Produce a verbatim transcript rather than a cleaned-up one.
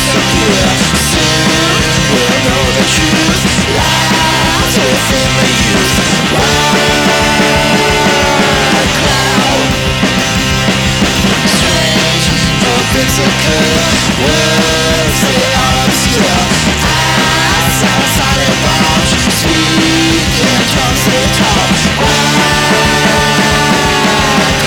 disappear. Soon we'll know the truth lies within the youth. White cloud, strange events occur.